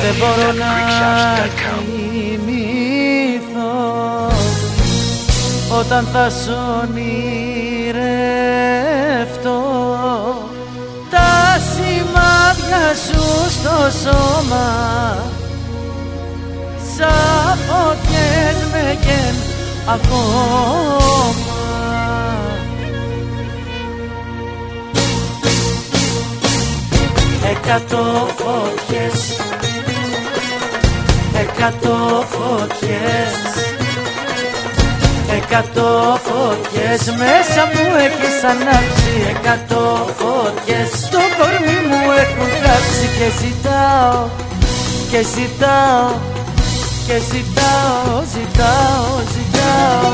Δεν μπορώ να κοιμηθώ όταν θα σ' ονειρευτώ. Τα σημάδια σου στο σώμα σαν φωτιές με καίν ακόμα. Εκατό φωτιές, εκατό φωτιές, εκατό φωτιές μέσα μου έχεις ανάψει. Εκατό φωτιές στο κορμί μου έχουν κάψει. Και ζητάω, και ζητάω, και ζητάω, ζητάω, ζητάω.